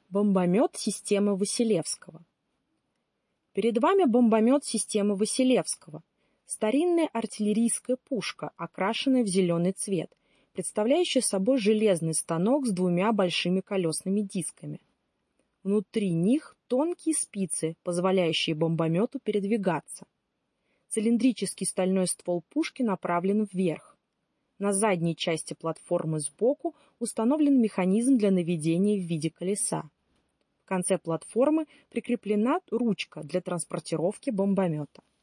Бомбомет системы Василевского. Перед вами бомбомет системы Василевского. Старинная артиллерийская пушка, окрашенная в зеленый цвет, представляющая собой железный станок с двумя большими колесными дисками. Внутри них тонкие спицы, позволяющие бомбомету передвигаться. Цилиндрический стальной ствол пушки направлен вверх. На задней части платформы сбоку установлен механизм для наведения в виде колеса. В конце платформы прикреплена ручка для транспортировки бомбомета.